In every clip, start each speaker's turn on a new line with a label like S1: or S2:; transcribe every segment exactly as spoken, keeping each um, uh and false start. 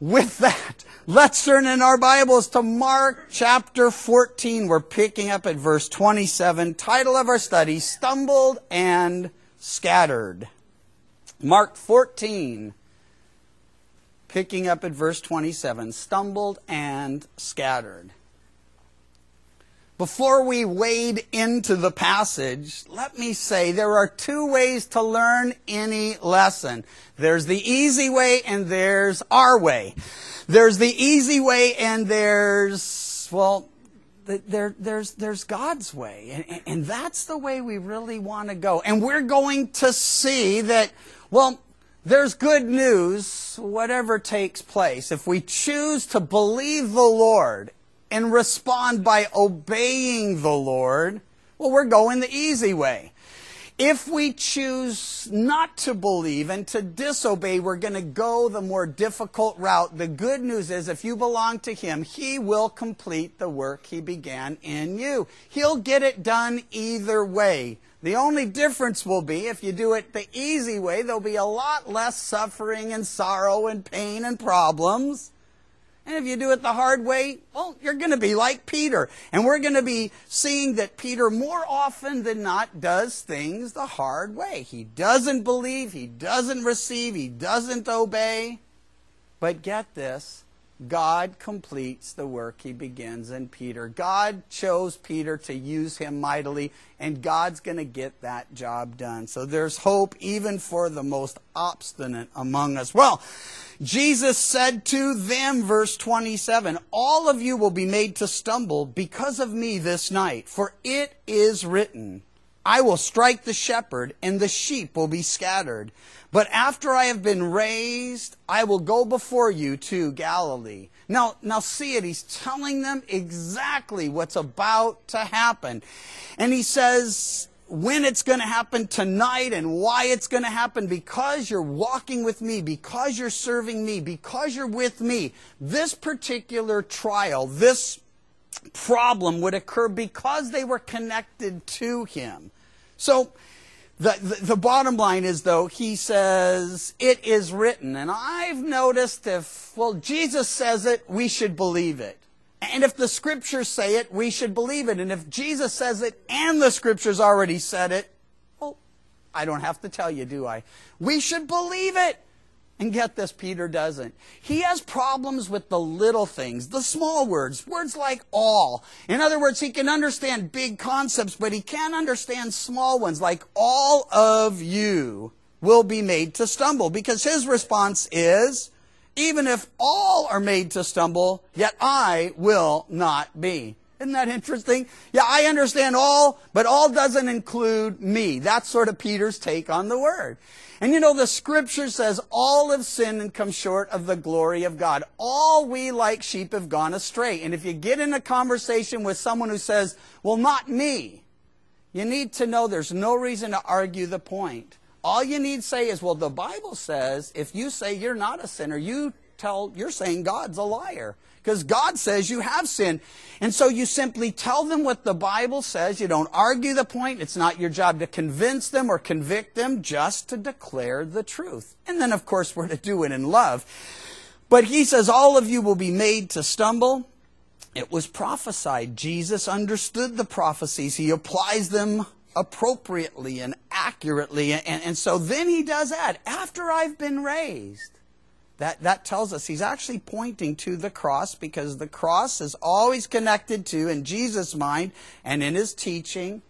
S1: with that, let's turn in our Bibles to Mark chapter fourteen. We're picking up at verse twenty-seven. Title of our study, Stumbled and Scattered. Mark fourteen, picking up at verse twenty-seven. Stumbled and Scattered. Before we wade into the passage, let me say there are two ways to learn any lesson. There's the easy way and there's our way. There's the easy way and there's, well, there, there's, there's God's way. And, and that's the way we really want to go. And we're going to see that, well, there's good news, whatever takes place. If we choose to believe the Lord and respond by obeying the Lord, well, we're going the easy way. If we choose not to believe and to disobey, we're going to go the more difficult route. The good news is if you belong to Him, He will complete the work He began in you. He'll get it done either way. The only difference will be if you do it the easy way, there'll be a lot less suffering and sorrow and pain and problems. And if you do it the hard way, well, you're going to be like Peter. And we're going to be seeing that Peter more often than not does things the hard way. He doesn't believe, he doesn't receive, he doesn't obey. But get this, God completes the work He begins in Peter. God chose Peter to use him mightily, and God's going to get that job done. So there's hope even for the most obstinate among us. Well, Jesus said to them, verse twenty-seven, all of you will be made to stumble because of me this night, for it is written, I will strike the shepherd, and the sheep will be scattered. But after I have been raised, I will go before you to Galilee. Now, now see it. He's telling them exactly what's about to happen. And he says when it's going to happen tonight and why it's going to happen, because you're walking with me, because you're serving me, because you're with me. This particular trial, this problem would occur because they were connected to Him. So the, the, the bottom line is, though, He says, it is written. And I've noticed if, well, Jesus says it, we should believe it. And if the Scriptures say it, we should believe it. And if Jesus says it and the Scriptures already said it, well, I don't have to tell you, do I? We should believe it. And get this, Peter doesn't. He has problems with the little things, the small words, words like all. In other words, he can understand big concepts, but he can't understand small ones like all of you will be made to stumble. Because his response is, even if all are made to stumble, yet I will not be. Isn't that interesting? Yeah, I understand all, but all doesn't include me. That's sort of Peter's take on the word. And you know, the Scripture says, all have sinned and come short of the glory of God. All we like sheep have gone astray. And if you get in a conversation with someone who says, well, not me, you need to know there's no reason to argue the point. All you need to say is, well, the Bible says, if you say you're not a sinner, you tell, you're saying God's a liar. Because God says you have sinned. And so you simply tell them what the Bible says. You don't argue the point. It's not your job to convince them or convict them, just to declare the truth. And then, of course, we're to do it in love. But he says all of you will be made to stumble. It was prophesied. Jesus understood the prophecies. He applies them appropriately and accurately. And, and so then he does add, after I've been raised. That, that tells us he's actually pointing to the cross, because the cross is always connected to, in Jesus' mind and in his teaching,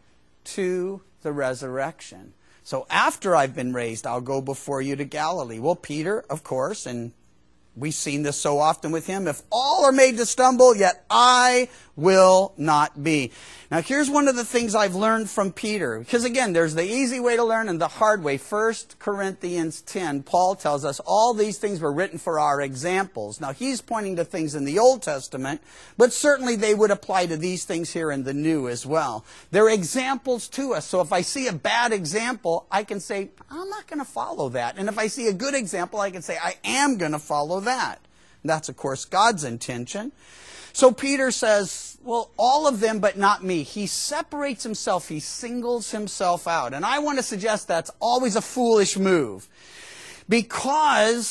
S1: to the resurrection. So after I've been raised, I'll go before you to Galilee. Well, Peter, of course, and we've seen this so often with him, if all are made to stumble, yet I will not be. Now, here's one of the things I've learned from Peter. Because, again, there's the easy way to learn and the hard way. First Corinthians ten, Paul tells us all these things were written for our examples. Now, he's pointing to things in the Old Testament, but certainly they would apply to these things here in the New as well. They're examples to us. So if I see a bad example, I can say, I'm not going to follow that. And if I see a good example, I can say, I am going to follow that. And that's, of course, God's intention. So Peter says, well, all of them, but not me. He separates himself. He singles himself out. And I want to suggest that's always a foolish move, because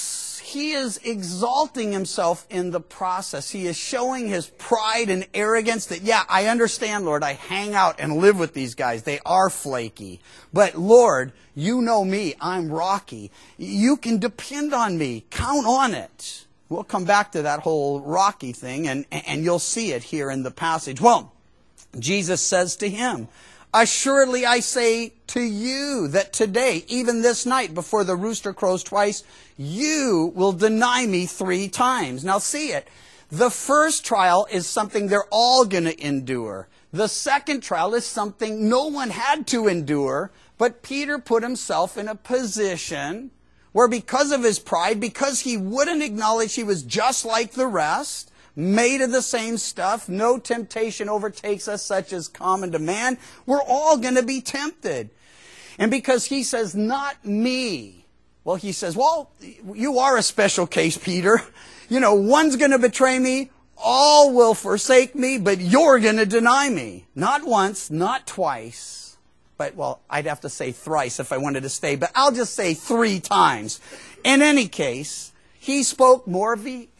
S1: he is exalting himself in the process. He is showing his pride and arrogance that, yeah, I understand, Lord, I hang out and live with these guys. They are flaky. But Lord, you know me. I'm rocky. You can depend on me. Count on it. We'll come back to that whole rocky thing, and, and you'll see it here in the passage. Well, Jesus says to him, assuredly I say to you that today, even this night, before the rooster crows twice, you will deny me three times. Now see it. The first trial is something they're all going to endure. The second trial is something no one had to endure, but Peter put himself in a position where, because of his pride, because he wouldn't acknowledge he was just like the rest, made of the same stuff, no temptation overtakes us such as common to man, we're all going to be tempted. And because he says, not me, well, he says, well, you are a special case, Peter. You know, one's going to betray me, all will forsake me, but you're going to deny me. Not once, not twice. But, well, I'd have to say thrice if I wanted to stay, but I'll just say three times. In any case, he spoke more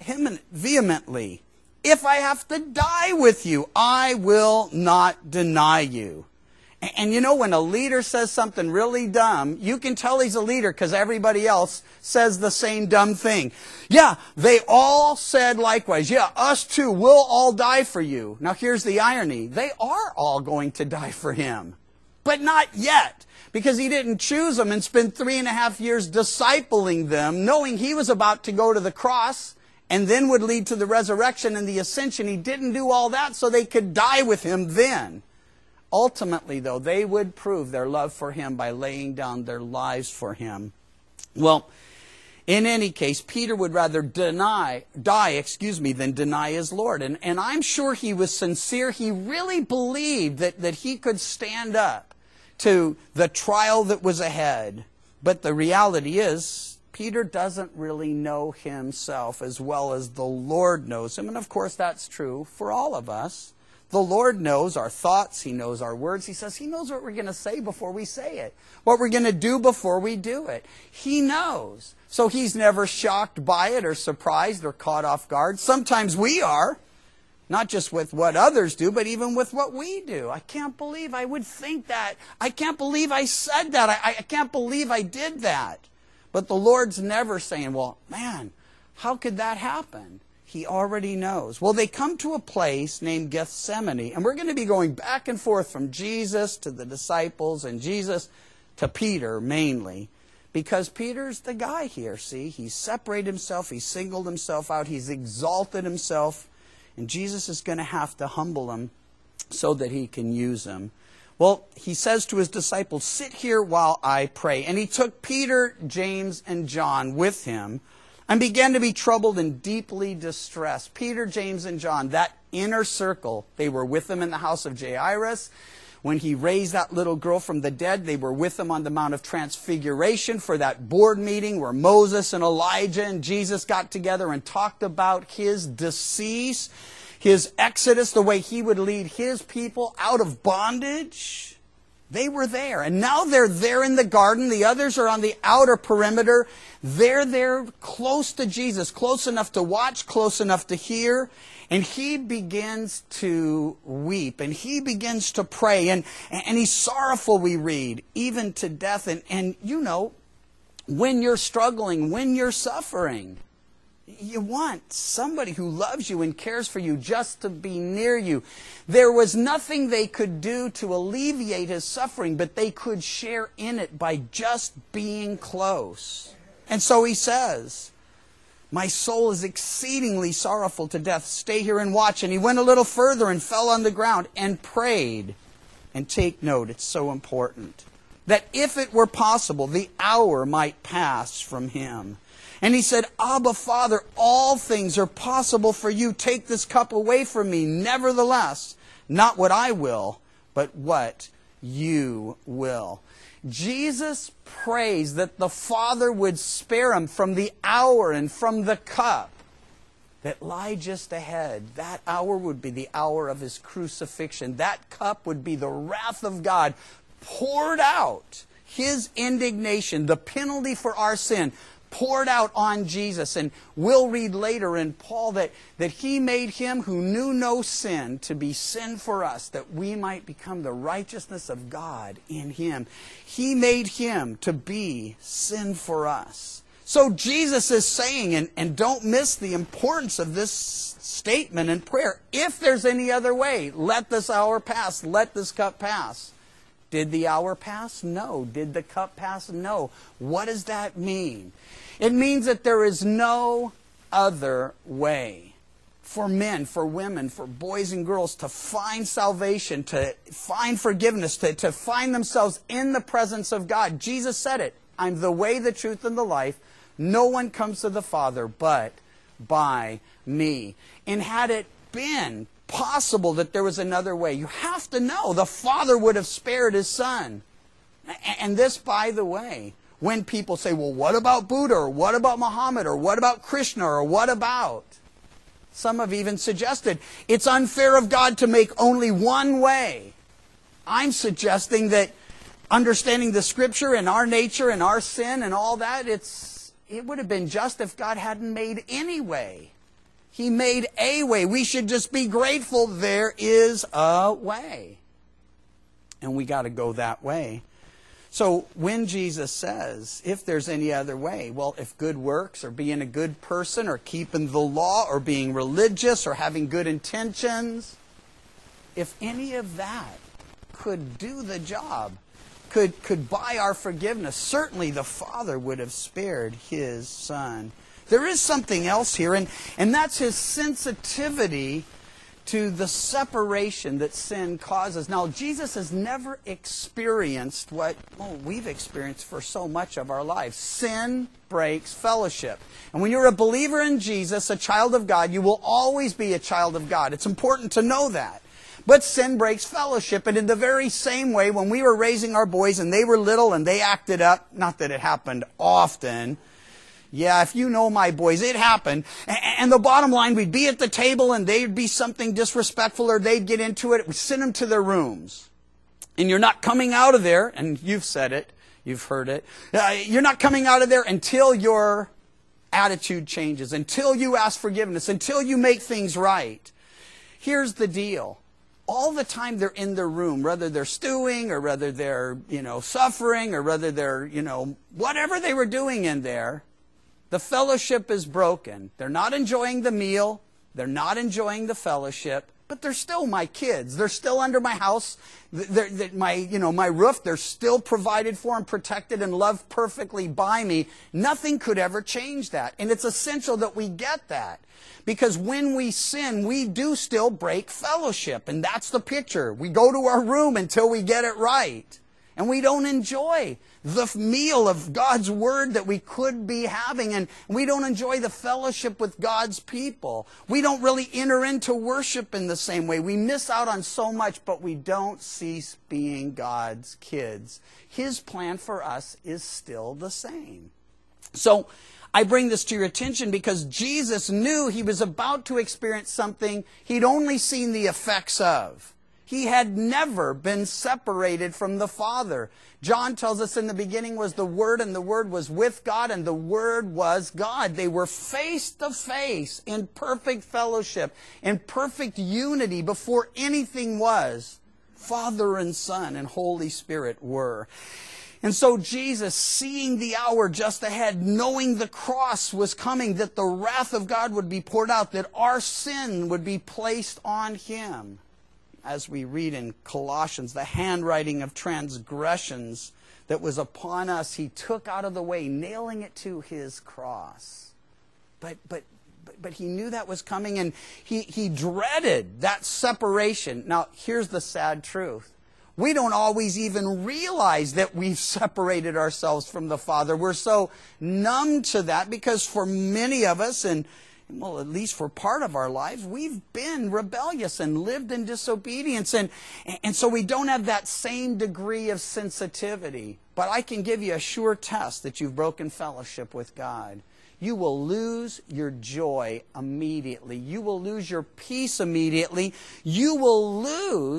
S1: vehemently. If I have to die with you, I will not deny you. And you know, when a leader says something really dumb, you can tell he's a leader because everybody else says the same dumb thing. Yeah, they all said likewise. Yeah, us too, we'll all die for you. Now here's the irony. They are all going to die for him. But not yet, because he didn't choose them and spend three and a half years discipling them, knowing he was about to go to the cross and then would lead to the resurrection and the ascension. He didn't do all that so they could die with him then. Ultimately, though, they would prove their love for him by laying down their lives for him. Well, in any case, Peter would rather deny, die, excuse me, than deny his Lord. And, and I'm sure he was sincere. He really believed that, that he could stand up to the trial that was ahead. But the reality is, Peter doesn't really know himself as well as the Lord knows him. And of course, that's true for all of us. The Lord knows our thoughts. He knows our words. He says he knows what we're going to say before we say it, what we're going to do before we do it. He knows. So he's never shocked by it or surprised or caught off guard. Sometimes we are, not just with what others do, but even with what we do. I can't believe I would think that. I can't believe I said that. I, I can't believe I did that. But the Lord's never saying, well, man, how could that happen? He already knows. Well, they come to a place named Gethsemane, and we're going to be going back and forth from Jesus to the disciples and Jesus to Peter mainly, because Peter's the guy here, see? He's separated himself, he's singled himself out, he's exalted himself, and Jesus is going to have to humble him so that he can use him. Well, he says to his disciples, sit here while I pray. And he took Peter, James, and John with him, and began to be troubled and deeply distressed. Peter, James, and John, that inner circle, they were with him in the house of Jairus. When he raised that little girl from the dead, they were with him on the Mount of Transfiguration for that board meeting where Moses and Elijah and Jesus got together and talked about his decease, his exodus, the way he would lead his people out of bondage. They were there. And now they're there in the garden. The others are on the outer perimeter. They're there close to Jesus, close enough to watch, close enough to hear. And he begins to weep. And he begins to pray. And, and he's sorrowful, we read, even to death. And, and you know, when you're struggling, when you're suffering, you want somebody who loves you and cares for you just to be near you. There was nothing they could do to alleviate his suffering, but they could share in it by just being close. And so he says, my soul is exceedingly sorrowful to death. Stay here and watch. And he went a little further and fell on the ground and prayed. And take note, it's so important, that if it were possible, the hour might pass from him. And he said, Abba, Father, all things are possible for you. Take this cup away from me. Nevertheless, not what I will, but what you will. Jesus prays that the Father would spare him from the hour and from the cup that lie just ahead. That hour would be the hour of his crucifixion. That cup would be the wrath of God poured out. His indignation, the penalty for our sin, poured out on Jesus. And we'll read later in Paul that, that he made him who knew no sin to be sin for us, that we might become the righteousness of God in him. He made him to be sin for us. So Jesus is saying, and, and don't miss the importance of this statement in prayer, if there's any other way, let this hour pass, let this cup pass. Did the hour pass? No. Did the cup pass? No. What does that mean? It means that there is no other way for men, for women, for boys and girls to find salvation, to find forgiveness, to, to find themselves in the presence of God. Jesus said it. I'm the way, the truth, and the life. No one comes to the Father but by me. And had it been possible that there was another way, you have to know the Father would have spared his Son. And this, by the way, when people say, well, what about Buddha, or what about Muhammad, or what about Krishna, or what about? Some have even suggested it's unfair of God to make only one way. I'm suggesting that understanding the Scripture and our nature and our sin and all that, it's it would have been just if God hadn't made any way. He made a way. We should just be grateful there is a way. And we got to go that way. So when Jesus says, if there's any other way, well, if good works or being a good person or keeping the law or being religious or having good intentions, if any of that could do the job, could, could buy our forgiveness, certainly the Father would have spared his Son. There is something else here, and, and that's his sensitivity to the separation that sin causes. Now, Jesus has never experienced what well, we've experienced for so much of our lives. Sin breaks fellowship. And when you're a believer in Jesus, a child of God, you will always be a child of God. It's important to know that. But sin breaks fellowship. And in the very same way, when we were raising our boys and they were little and they acted up, not that it happened often, yeah, if you know my boys, it happened. And the bottom line, we'd be at the table and they'd be something disrespectful or they'd get into it. We'd send them to their rooms. And you're not coming out of there, and you've said it, you've heard it, uh, you're not coming out of there until your attitude changes, until you ask forgiveness, until you make things right. Here's the deal. All the time they're in their room, whether they're stewing or whether they're, you know, suffering or whether they're, you know, whatever they were doing in there, the fellowship is broken. They're not enjoying the meal. They're not enjoying the fellowship. But they're still my kids. They're still under my house. They're, they're, my, you know, my roof, they're still provided for and protected and loved perfectly by me. Nothing could ever change that. And it's essential that we get that. Because when we sin, we do still break fellowship. And that's the picture. We go to our room until we get it right. And we don't enjoy the meal of God's Word that we could be having. And we don't enjoy the fellowship with God's people. We don't really enter into worship in the same way. We miss out on so much, but we don't cease being God's kids. His plan for us is still the same. So I bring this to your attention because Jesus knew he was about to experience something he'd only seen the effects of. He had never been separated from the Father. John tells us in the beginning was the Word, and the Word was with God, and the Word was God. They were face to face in perfect fellowship, in perfect unity before anything was. Father and Son and Holy Spirit were. And so Jesus, seeing the hour just ahead, knowing the cross was coming, that the wrath of God would be poured out, that our sin would be placed on him. As we read in Colossians, the handwriting of transgressions that was upon us, he took out of the way, nailing it to his cross. But but but, but he knew that was coming, and he, he dreaded that separation. Now, here's the sad truth. We don't always even realize that we've separated ourselves from the Father. We're so numb to that because for many of us, and well, at least for part of our lives, we've been rebellious and lived in disobedience. And, and so we don't have that same degree of sensitivity. But I can give you a sure test that you've broken fellowship with God. You will lose your joy immediately. You will lose your peace immediately. You will lose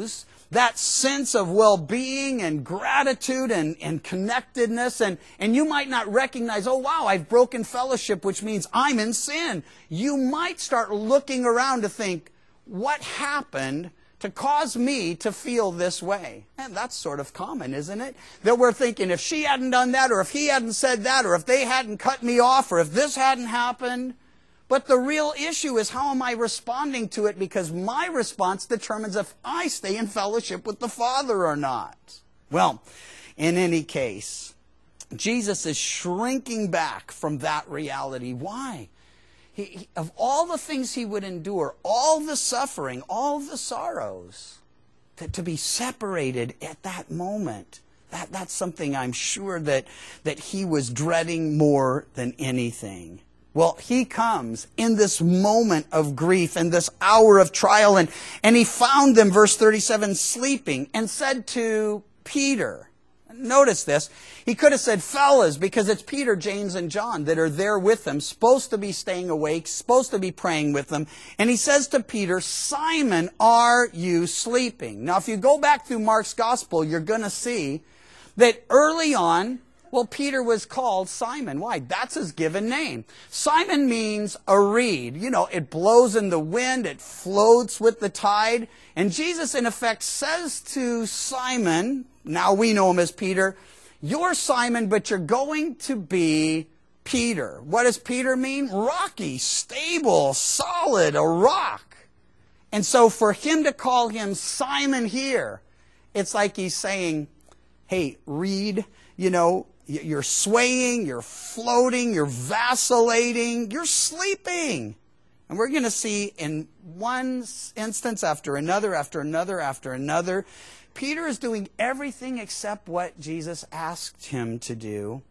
S1: that sense of well-being and gratitude and, and connectedness. And, and you might not recognize, oh, wow, I've broken fellowship, which means I'm in sin. You might start looking around to think, what happened to cause me to feel this way? And that's sort of common, isn't it? That we're thinking, if she hadn't done that, or if he hadn't said that, or if they hadn't cut me off, or if this hadn't happened. But the real issue is, how am I responding to it? Because my response determines if I stay in fellowship with the Father or not. Well, in any case, Jesus is shrinking back from that reality. Why? He, he, of all the things he would endure, all the suffering, all the sorrows, to, to be separated at that moment, that, that's something I'm sure that, that he was dreading more than anything. Well, he comes in this moment of grief and this hour of trial, and, and he found them, verse thirty-seven, sleeping, and said to Peter, notice this, he could have said fellas, because it's Peter, James, and John that are there with them, supposed to be staying awake, supposed to be praying with them. And he says to Peter, Simon, are you sleeping? Now, if you go back through Mark's gospel, you're going to see that early on, well, Peter was called Simon. Why? That's his given name. Simon means a reed. You know, it blows in the wind, it floats with the tide. And Jesus, in effect, says to Simon, now we know him as Peter, you're Simon, but you're going to be Peter. What does Peter mean? Rocky, stable, solid, a rock. And so for him to call him Simon here, it's like he's saying, hey, reed, you know, you're swaying, you're floating, you're vacillating, you're sleeping. And we're going to see in one instance after another, after another, after another, Peter is doing everything except what Jesus asked him to do.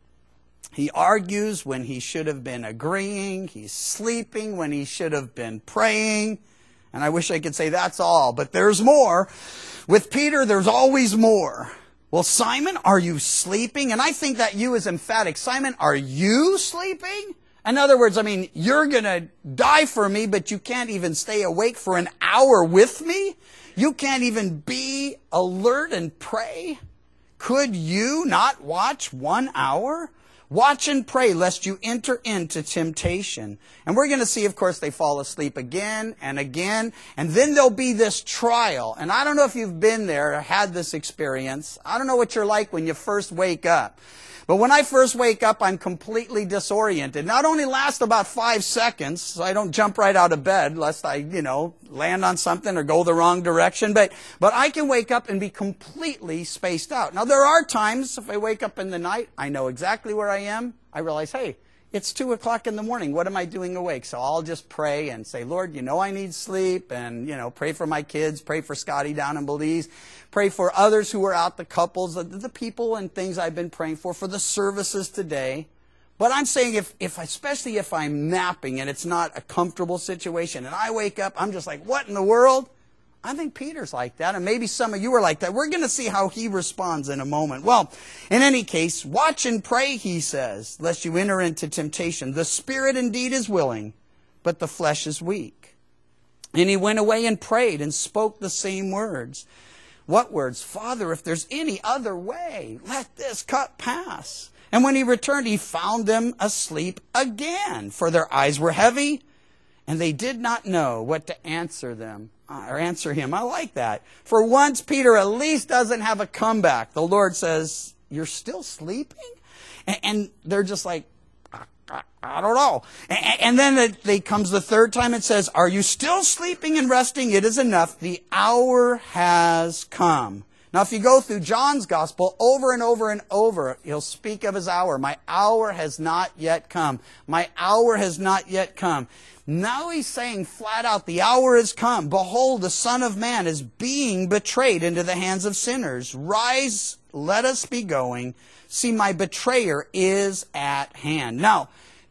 S1: He argues when he should have been agreeing. He's sleeping when he should have been praying. And I wish I could say that's all, but there's more. With Peter, there's always more. Well, Simon, are you sleeping? And I think that you is emphatic. Simon, are you sleeping? In other words, I mean, you're going to die for me, but you can't even stay awake for an hour with me? You can't even be alert and pray? Could you not watch one hour? Watch and pray lest you enter into temptation. And we're going to see, of course, they fall asleep again and again. And then there'll be this trial. And I don't know if you've been there or had this experience. I don't know what you're like when you first wake up. But when I first wake up, I'm completely disoriented. Not only lasts about five seconds, so I don't jump right out of bed lest I, you know, land on something or go the wrong direction. But, but I can wake up and be completely spaced out. Now, there are times, if I wake up in the night, I know exactly where I am. I realize, hey, it's two o'clock in the morning. What am I doing awake? So I'll just pray and say, Lord, you know I need sleep. And, you know, pray for my kids. Pray for Scotty down in Belize. Pray for others who are out, the couples, the, the people and things I've been praying for, for the services today. But I'm saying if, if, especially if I'm napping and it's not a comfortable situation and I wake up, I'm just like, what in the world? I think Peter's like that, and maybe some of you are like that. We're going to see how he responds in a moment. Well, in any case, watch and pray, he says, lest you enter into temptation. The spirit indeed is willing, but the flesh is weak. And he went away and prayed and spoke the same words. What words? Father, if there's any other way, let this cup pass. And when he returned, he found them asleep again, for their eyes were heavy, and they did not know what to answer them. Or answer him. I like that. For once, Peter at least doesn't have a comeback. The Lord says, you're still sleeping? And, and they're just like, I, I, I don't know. And, and then it they comes the third time and says, are you still sleeping and resting? It is enough. The hour has come. Now, if you go through John's gospel over and over and over, he'll speak of his hour. My hour has not yet come. My hour has not yet come. Now he's saying flat out, the hour has come. Behold, the Son of Man is being betrayed into the hands of sinners. Rise, let us be going. See, my betrayer is at hand. Now,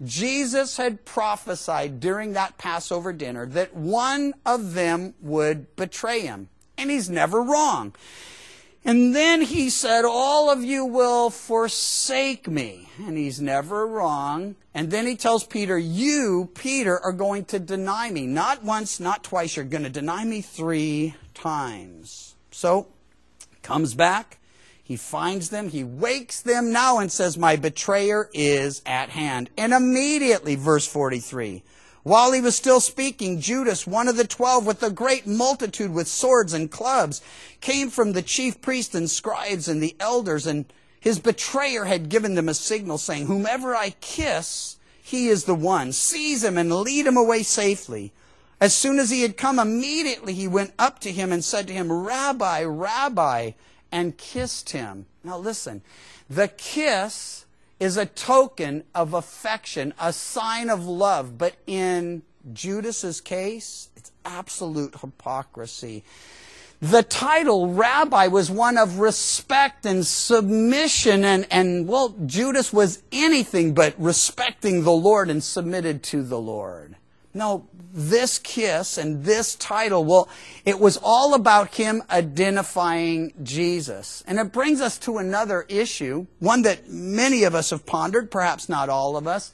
S1: Jesus had prophesied during that Passover dinner that one of them would betray him. And he's never wrong. And then he said, all of you will forsake me. And he's never wrong. And then he tells Peter, you, Peter, are going to deny me. Not once, not twice. You're going to deny me three times. So Comes back. He finds them. He wakes them now and says, my betrayer is at hand. And immediately, verse forty-three, while he was still speaking, Judas, one of the twelve, with a great multitude with swords and clubs, came from the chief priests and scribes and the elders, and his betrayer had given them a signal, saying, whomever I kiss, he is the one. Seize him and lead him away safely. As soon as he had come, immediately he went up to him and said to him, Rabbi, Rabbi, and kissed him. Now listen, the kiss is a token of affection, a sign of love. But in Judas's case, it's absolute hypocrisy. The title Rabbi was one of respect and submission, and, and well, Judas was anything but respecting the Lord and submitted to the Lord. No, this kiss and this title, well, it was all about him identifying Jesus. And it brings us to another issue, one that many of us have pondered, perhaps not all of us.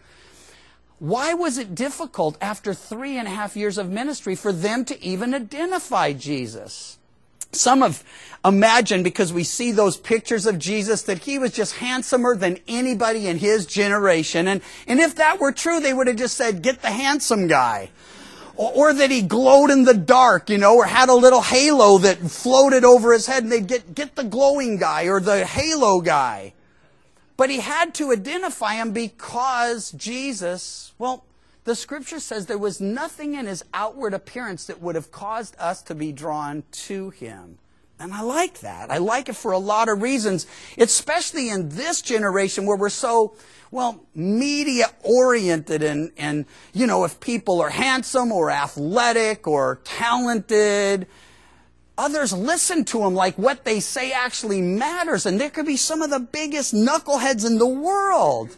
S1: Why was it difficult after three and a half years of ministry for them to even identify Jesus? Some have imagined, because we see those pictures of Jesus, that he was just handsomer than anybody in his generation. And, and if that were true, they would have just said, get the handsome guy. Or, or that he glowed in the dark, you know, or had a little halo that floated over his head, and they'd get, get the glowing guy or the halo guy. But he had to identify him because Jesus, well, the scripture says there was nothing in his outward appearance that would have caused us to be drawn to him. And I like that. I like it for a lot of reasons, especially in this generation where we're so, well, media-oriented. And, and, you know, if people are handsome or athletic or talented, others listen to them like what they say actually matters. And there could be some of the biggest knuckleheads in the world.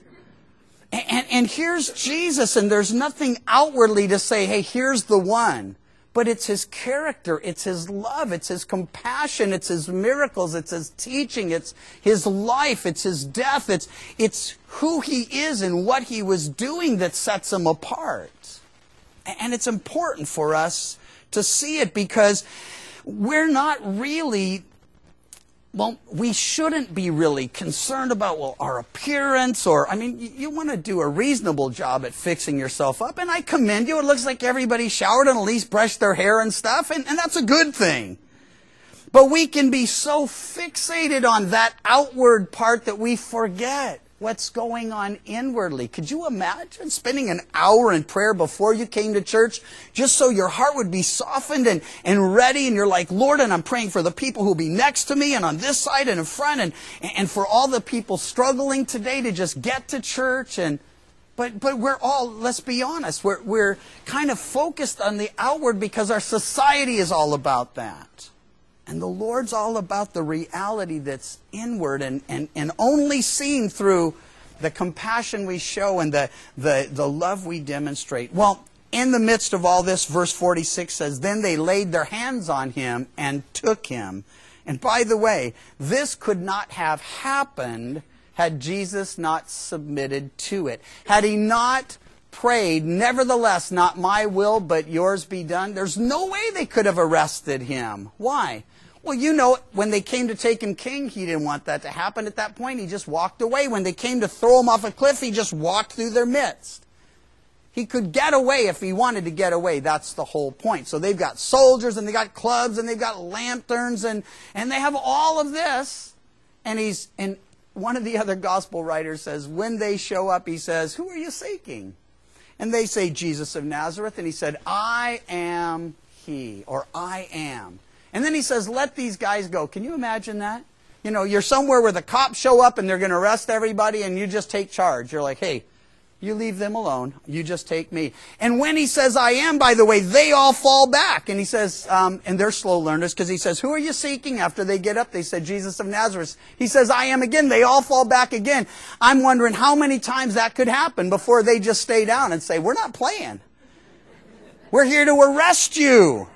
S1: And, and here's Jesus, and there's nothing outwardly to say, hey, here's the one. But it's his character, it's his love, it's his compassion, it's his miracles, it's his teaching, it's his life, it's his death, it's, it's who he is and what he was doing that sets him apart. And it's important for us to see it, because we're not really... Well, we shouldn't be really concerned about, well, our appearance, or, I mean, you, you want to do a reasonable job at fixing yourself up, and I commend you. It looks like everybody showered and at least brushed their hair and stuff, and, and that's a good thing. But we can be so fixated on that outward part that we forget what's going on inwardly. Could you imagine spending an hour in prayer before you came to church just so your heart would be softened and, and ready, and you're like, Lord, and I'm praying for the people who'll be next to me and on this side and in front, and, and for all the people struggling today to just get to church. And but but we're all, let's be honest, we're, we're kind of focused on the outward because our society is all about that. And the Lord's all about the reality that's inward and, and, and only seen through the compassion we show and the, the, the love we demonstrate. Well, in the midst of all this, verse forty-six says, then they laid their hands on him and took him. And by the way, this could not have happened had Jesus not submitted to it. Had he not prayed, nevertheless, not my will, but yours be done, there's no way they could have arrested him. Why? Well, you know, when they came to take him king, he didn't want that to happen at that point. He just walked away. When they came to throw him off a cliff, he just walked through their midst. He could get away if he wanted to get away. That's the whole point. So they've got soldiers, and they've got clubs, and they've got lanterns, and, and they have all of this. And he's, and one of the other gospel writers says, when they show up, he says, who are you seeking? And they say, Jesus of Nazareth. And he said, I am he, or I am. And then he says, let these guys go. Can you imagine that? You know, you're somewhere where the cops show up and they're going to arrest everybody, and you just take charge. You're like, hey, you leave them alone. You just take me. And when he says, I am, by the way, they all fall back. And he says, um, and they're slow learners, because he says, who are you seeking? After they get up, they said, Jesus of Nazareth. He says, I am again. They all fall back again. I'm wondering how many times that could happen before they just stay down and say, we're not playing. We're here to arrest you.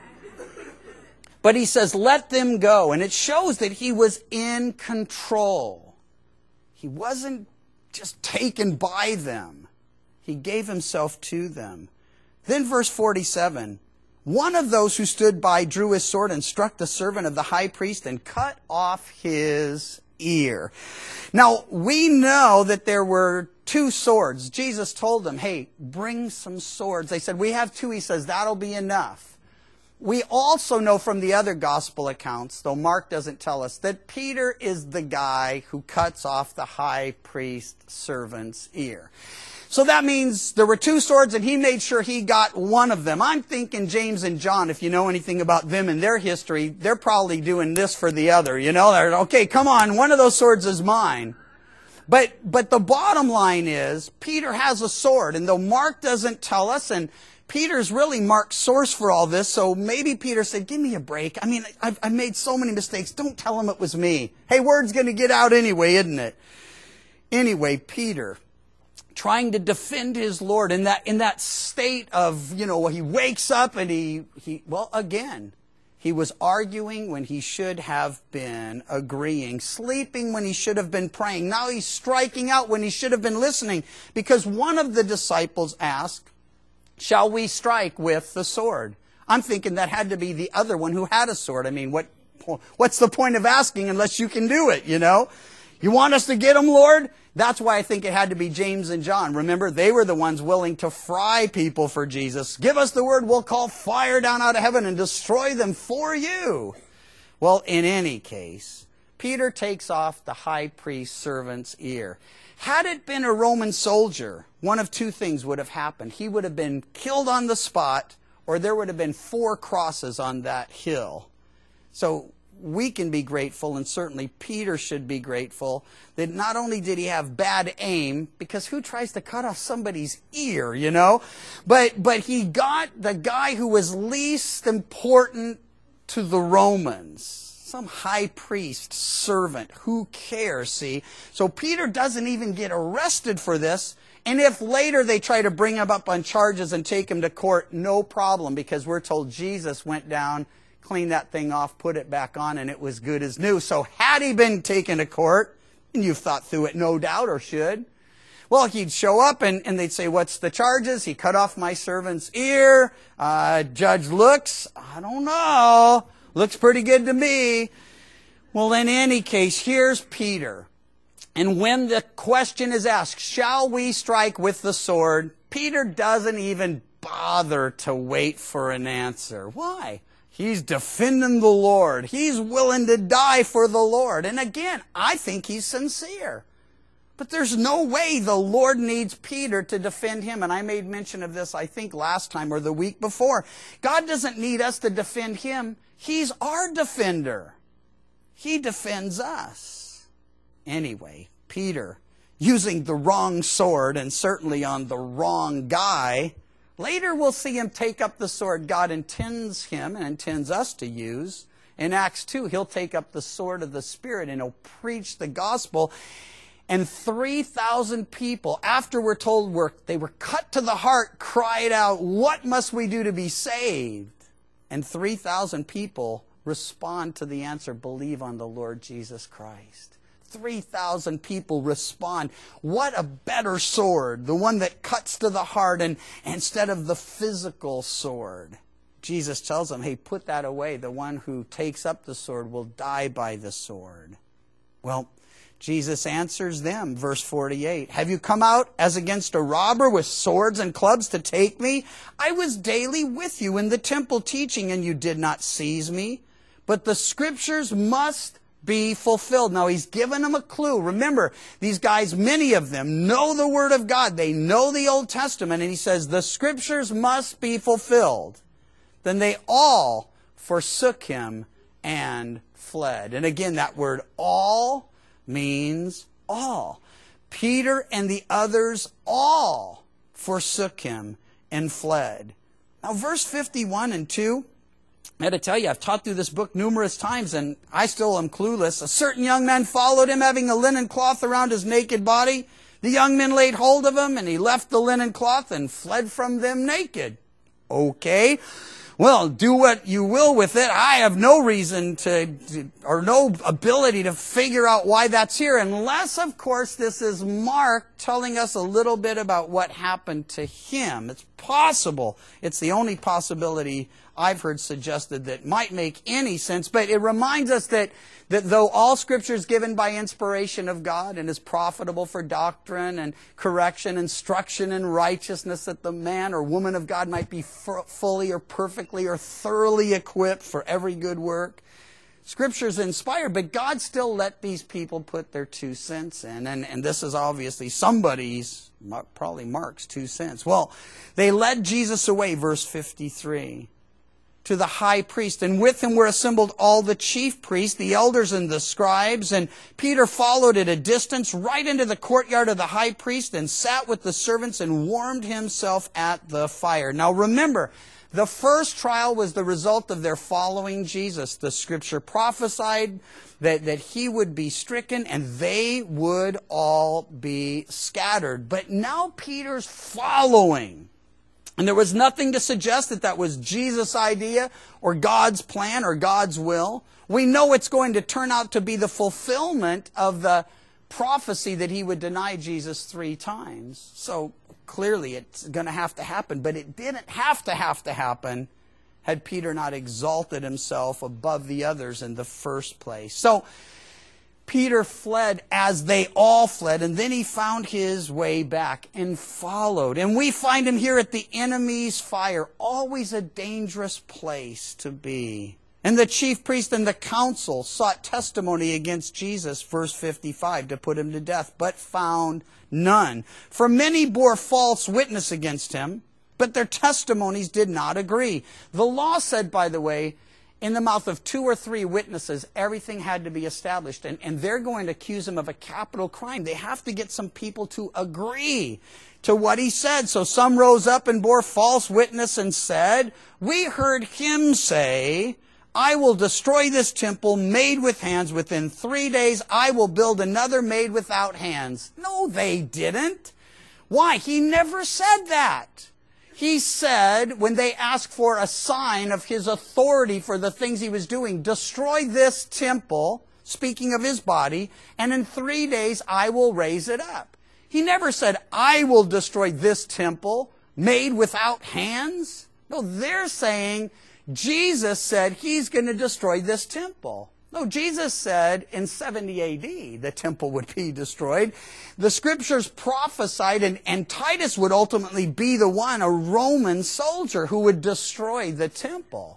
S1: But he says, let them go. And it shows that he was in control. He wasn't just taken by them. He gave himself to them. Then verse forty-seven, One of those who stood by drew his sword and struck the servant of the high priest and cut off his ear. Now, we know that there were two swords. Jesus told them, hey, bring some swords. They said, we have two. He says, that'll be enough. We also know from the other gospel accounts, though Mark doesn't tell us, that Peter is the guy who cuts off the high priest servant's ear. So that means there were two swords and he made sure he got one of them. I'm thinking James and John, if you know anything about them and their history, they're probably doing this for the other. You know, they're, okay, come on, one of those swords is mine. But, but the bottom line is, Peter has a sword, and though Mark doesn't tell us, and Peter's really Mark's source for all this, so maybe Peter said, give me a break. I mean, I've, I've made so many mistakes. Don't tell him it was me. Hey, word's going to get out anyway, isn't it? Anyway, Peter, trying to defend his Lord in that, in that state of, you know, he wakes up and he, he, well, again, he was arguing when he should have been agreeing, sleeping when he should have been praying. Now he's striking out when he should have been listening, because one of the disciples asked, shall we strike with the sword? I'm thinking that had to be the other one who had a sword. I mean, what, what's the point of asking unless you can do it, you know? You want us to get him, Lord? That's why I think it had to be James and John. Remember, they were the ones willing to fry people for Jesus. Give us the word, we'll call fire down out of heaven and destroy them for you. Well, in any case, Peter takes off the high priest's servant's ear. Had it been a Roman soldier, one of two things would have happened. He would have been killed on the spot, or there would have been four crosses on that hill. So we can be grateful, and certainly Peter should be grateful, that not only did he have bad aim, because who tries to cut off somebody's ear, you know? But, but he got the guy who was least important to the Romans. Some high priest servant. Who cares, see? So Peter doesn't even get arrested for this. And if later they try to bring him up on charges and take him to court, no problem, because we're told Jesus went down, cleaned that thing off, put it back on, and it was good as new. So had he been taken to court, and you've thought through it, no doubt, or should, well, he'd show up and, and they'd say, what's the charges? He cut off my servant's ear. Uh, judge looks, I don't know, looks pretty good to me. Well, in any case, here's Peter. And when the question is asked, shall we strike with the sword? Peter doesn't even bother to wait for an answer. Why? He's defending the Lord. He's willing to die for the Lord. And again, I think he's sincere. But there's no way the Lord needs Peter to defend him. And I made mention of this, I think, last time or the week before. God doesn't need us to defend him. He's our defender. He defends us. Anyway, Peter, using the wrong sword and certainly on the wrong guy, later we'll see him take up the sword God intends him and intends us to use. In Acts two, he'll take up the sword of the Spirit and he'll preach the gospel. And three thousand people, after we're told we're, they were cut to the heart, cried out, what must we do to be saved? And three thousand people respond to the answer, believe on the Lord Jesus Christ. three thousand people respond. What a better sword, the one that cuts to the heart and instead of the physical sword. Jesus tells them, hey, put that away. The one who takes up the sword will die by the sword. Well, Jesus answers them, verse forty-eight, have you come out as against a robber with swords and clubs to take me? I was daily with you in the temple teaching, and you did not seize me. But the scriptures must be fulfilled. Now, he's given them a clue. Remember, these guys, many of them, know the Word of God. They know the Old Testament. And he says, the scriptures must be fulfilled. Then they all forsook him and fled. And again, that word all means all. Peter and the others all forsook him and fled. Now, verse fifty-one and two, I had to tell you, I've taught through this book numerous times, and I still am clueless. A certain young man followed him, having a linen cloth around his naked body. The young men laid hold of him, and he left the linen cloth and fled from them naked. Okay, well, do what you will with it. I have no reason to, or no ability to figure out why that's here, unless, of course, this is Mark telling us a little bit about what happened to him. It's possible. It's the only possibility I've heard suggested that might make any sense. But it reminds us that, that though all Scripture is given by inspiration of God and is profitable for doctrine and correction, instruction in righteousness, that the man or woman of God might be f- fully or perfectly or thoroughly equipped for every good work. Scripture is inspired, but God still let these people put their two cents in. And, and this is obviously somebody's, probably Mark's two cents. Well, they led Jesus away, verse fifty-three, to the high priest. And with him were assembled all the chief priests, the elders and the scribes. And Peter followed at a distance right into the courtyard of the high priest and sat with the servants and warmed himself at the fire. Now remember, the first trial was the result of their following Jesus. The Scripture prophesied that, that he would be stricken and they would all be scattered. But now Peter's following. And there was nothing to suggest that that was Jesus' idea or God's plan or God's will. We know it's going to turn out to be the fulfillment of the prophecy that he would deny Jesus three times. So clearly it's going to have to happen, but it didn't have to have to happen had Peter not exalted himself above the others in the first place. So Peter fled as they all fled, and then he found his way back and followed. And we find him here at the enemy's fire, always a dangerous place to be. And the chief priest and the council sought testimony against Jesus, verse fifty-five, to put him to death, but found none. For many bore false witness against him, but their testimonies did not agree. The law said, by the way, in the mouth of two or three witnesses, everything had to be established. And, and they're going to accuse him of a capital crime. They have to get some people to agree to what he said. So some rose up and bore false witness and said, "We heard him say, I will destroy this temple made with hands. Within three days, I will build another made without hands." No, they didn't. Why? He never said that. He said, when they asked for a sign of his authority for the things he was doing, "Destroy this temple," speaking of his body, "and in three days I will raise it up." He never said, "I will destroy this temple made without hands." No, they're saying Jesus said he's going to destroy this temple. No, Jesus said in seventy A D the temple would be destroyed. The Scriptures prophesied, and, and Titus would ultimately be the one, a Roman soldier, who would destroy the temple.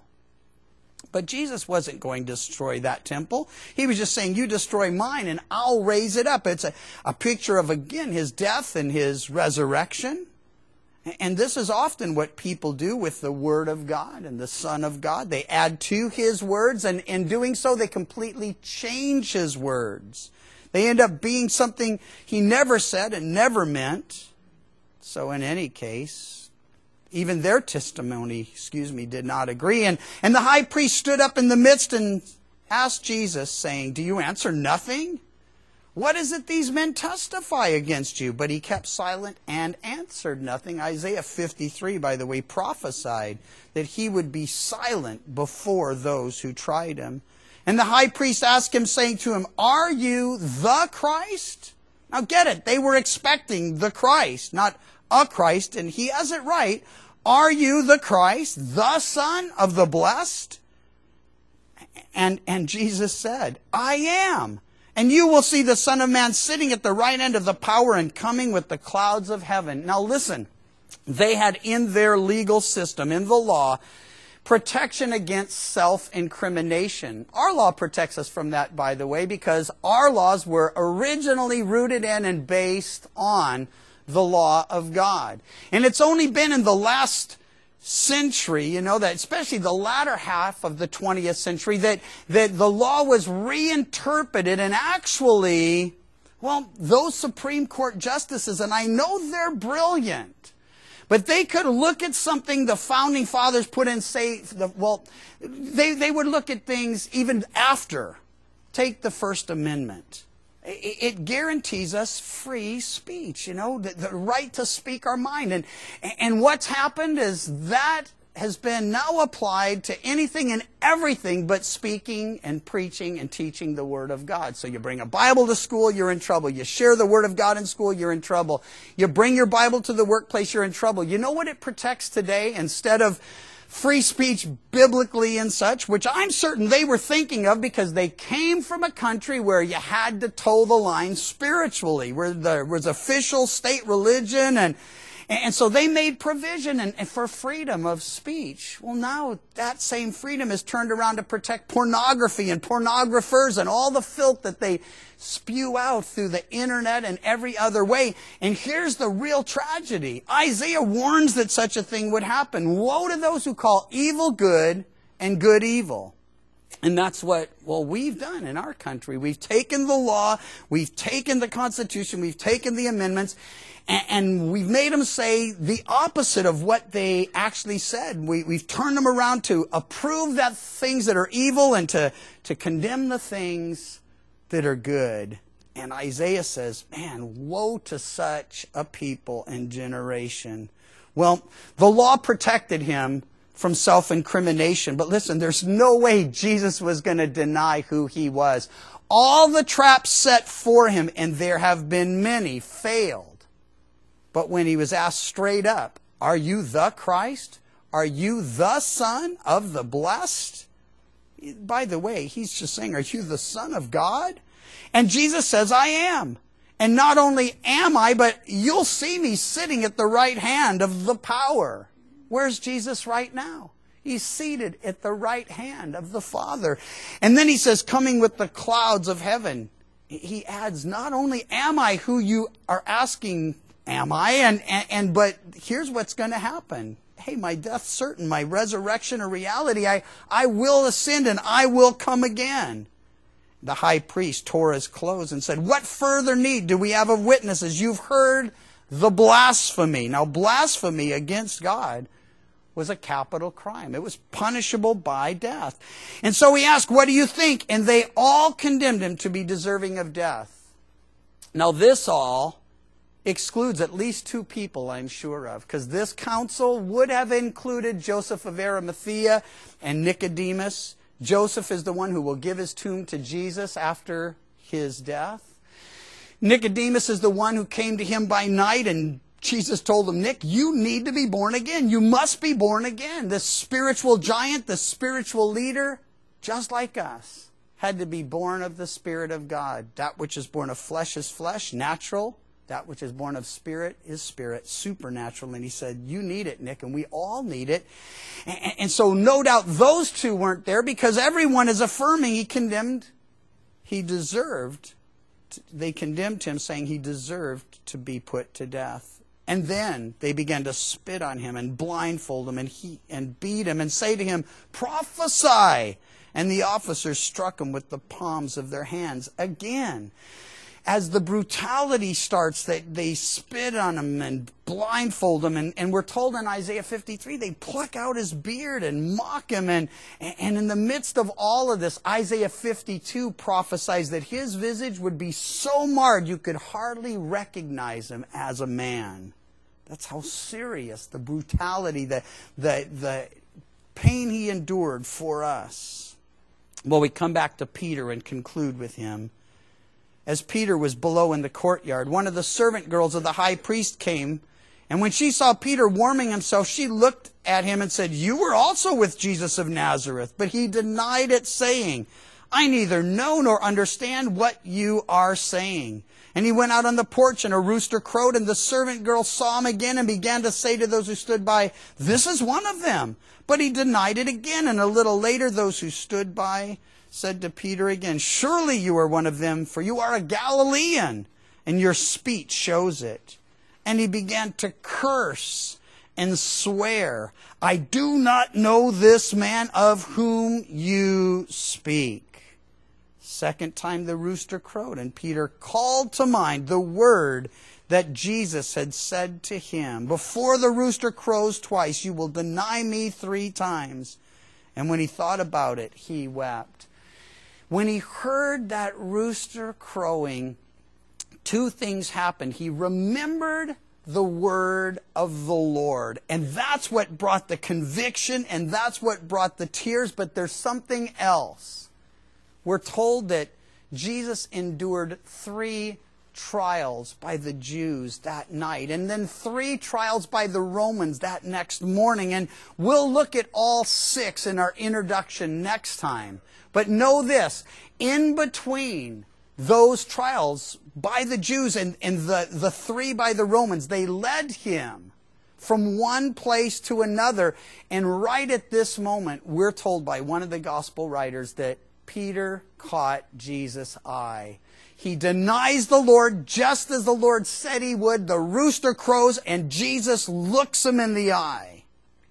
S1: But Jesus wasn't going to destroy that temple. He was just saying, "You destroy mine and I'll raise it up." It's a, a picture of, again, his death and his resurrection. And this is often what people do with the Word of God and the Son of God. They add to His words, and in doing so, they completely change His words. They end up being something He never said and never meant. So in any case, even their testimony, excuse me, did not agree. And, and the high priest stood up in the midst and asked Jesus, saying, "Do you answer nothing? What is it these men testify against you?" But he kept silent and answered nothing. Isaiah fifty-three, by the way, prophesied that he would be silent before those who tried him. And the high priest asked him, saying to him, "Are you the Christ?" Now get it, they were expecting the Christ, not a Christ, and he has it right. "Are you the Christ, the Son of the Blessed?" And, and Jesus said, "I am. And you will see the Son of Man sitting at the right end of the power and coming with the clouds of heaven." Now listen, they had in their legal system, in the law, protection against self-incrimination. Our law protects us from that, by the way, because our laws were originally rooted in and based on the law of God. And it's only been in the last century, you know, that especially the latter half of the twentieth century, that, that the law was reinterpreted, and actually, well, those Supreme Court justices, and I know they're brilliant, but they could look at something the Founding Fathers put in, say, the, well, they, they would look at things even after. Take the First Amendment. It guarantees us free speech, you know, the, the right to speak our mind. And, and what's happened is that has been now applied to anything and everything but speaking and preaching and teaching the Word of God. So you bring a Bible to school, you're in trouble. You share the Word of God in school, you're in trouble. You bring your Bible to the workplace, you're in trouble. You know what it protects today? Instead of free speech biblically and such, which I'm certain they were thinking of because they came from a country where you had to toe the line spiritually, where there was official state religion, and And so they made provision and, and for freedom of speech. Well, now that same freedom is turned around to protect pornography and pornographers and all the filth that they spew out through the internet and every other way. And here's the real tragedy. Isaiah warns that such a thing would happen. Woe to those who call evil good and good evil. And that's what, well, we've done in our country. We've taken the law, we've taken the Constitution, we've taken the amendments, and, and we've made them say the opposite of what they actually said. We, we've turned them around to approve that things that are evil and to, to condemn the things that are good. And Isaiah says, man, woe to such a people and generation. Well, the law protected him from self-incrimination. But listen, there's no way Jesus was going to deny who he was. All the traps set for him, and there have been many, failed. But when he was asked straight up, are you the Christ? Are you the Son of the Blessed? By the way, he's just saying, are you the Son of God? And Jesus says, I am. And not only am I, but you'll see me sitting at the right hand of the power. Where's Jesus right now? He's seated at the right hand of the Father. And then he says, coming with the clouds of heaven. He adds, not only am I who you are asking, am I? And, and, and but here's what's going to happen. Hey, my death's certain, my resurrection a reality. I, I will ascend and I will come again. The high priest tore his clothes and said, what further need do we have of witnesses? You've heard the blasphemy. Now, blasphemy against God was a capital crime. It was punishable by death. And so he asked, what do you think? And they all condemned him to be deserving of death. Now, this all excludes at least two people, I'm sure of, because this council would have included Joseph of Arimathea and Nicodemus. Joseph is the one who will give his tomb to Jesus after his death. Nicodemus is the one who came to him by night, and Jesus told him, Nick, you need to be born again. You must be born again. This spiritual giant, the spiritual leader, just like us, had to be born of the Spirit of God. That which is born of flesh is flesh, natural. That which is born of spirit is spirit, supernatural. And he said, you need it, Nick, and we all need it. And, and so no doubt those two weren't there because everyone is affirming he condemned, he deserved, to, they condemned him saying he deserved to be put to death. And then they began to spit on him and blindfold him and, he, and beat him and say to him, prophesy. And the officers struck him with the palms of their hands again. As the brutality starts, they, they spit on him and blindfold him. And, and we're told in Isaiah fifty-three, they pluck out his beard and mock him. And, and in the midst of all of this, Isaiah fifty-two prophesies that his visage would be so marred you could hardly recognize him as a man. That's how serious the brutality, the, the, the pain he endured for us. Well, we come back to Peter and conclude with him. As Peter was below in the courtyard, one of the servant girls of the high priest came, and when she saw Peter warming himself, she looked at him and said, you were also with Jesus of Nazareth. But he denied it, saying, I neither know nor understand what you are saying. And he went out on the porch, and a rooster crowed, and the servant girl saw him again and began to say to those who stood by, this is one of them. But he denied it again, and a little later those who stood by said to Peter again, surely you are one of them, for you are a Galilean, and your speech shows it. And he began to curse and swear, I do not know this man of whom you speak. Second time the rooster crowed, and Peter called to mind the word that Jesus had said to him, before the rooster crows twice, you will deny me three times. And when he thought about it, he wept. When he heard that rooster crowing, two things happened. He remembered the word of the Lord. And that's what brought the conviction, and that's what brought the tears, but there's something else. We're told that Jesus endured three trials by the Jews that night, and then three trials by the Romans that next morning. And we'll look at all six in our introduction next time. But know this, in between those trials by the Jews and, and the, the three by the Romans, they led him from one place to another. And right at this moment, we're told by one of the gospel writers that Peter caught Jesus' eye. He denies the Lord just as the Lord said he would. The rooster crows and Jesus looks him in the eye.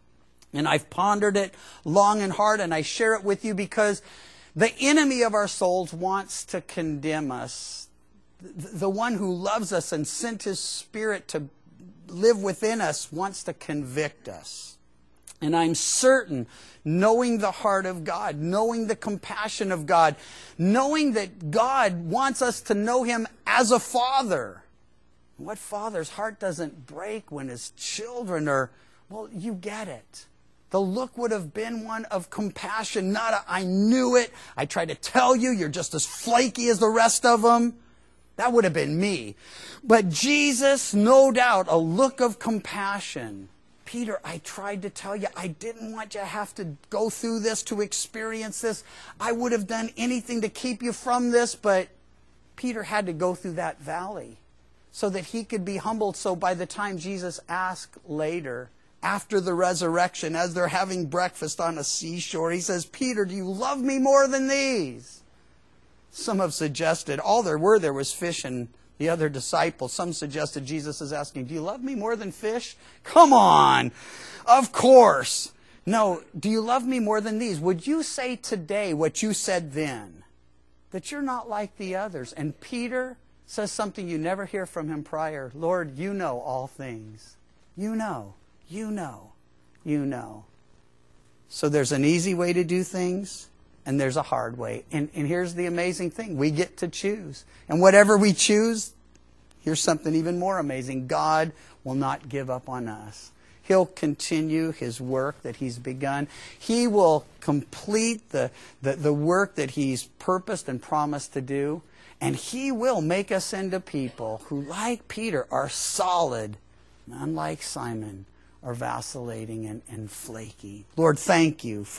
S1: And I've pondered it long and hard, and I share it with you because the enemy of our souls wants to condemn us. The one who loves us and sent his Spirit to live within us wants to convict us. And I'm certain, knowing the heart of God, knowing the compassion of God, knowing that God wants us to know him as a father. What father's heart doesn't break when his children are, well, you get it. The look would have been one of compassion, not a, I knew it, I tried to tell you, you're just as flaky as the rest of them. That would have been me. But Jesus, no doubt, a look of compassion. Peter, I tried to tell you, I didn't want you to have to go through this, to experience this. I would have done anything to keep you from this, but Peter had to go through that valley so that he could be humbled. So by the time Jesus asked later, after the resurrection, as they're having breakfast on a seashore, he says, Peter, do you love me more than these? Some have suggested, all there were there was fish and the other disciples. Some suggested Jesus is asking, do you love me more than fish? Come on! Of course! No, do you love me more than these? Would you say today what you said then? That you're not like the others. And Peter says something you never hear from him prior. Lord, you know all things. You know. You know. You know. So there's an easy way to do things, and there's a hard way. And, and here's the amazing thing. We get to choose. And whatever we choose, here's something even more amazing. God will not give up on us. He'll continue his work that he's begun. He will complete the, the, the work that he's purposed and promised to do. And he will make us into people who, like Peter, are solid, unlike Simon, are vacillating and, and flaky. Lord, thank you for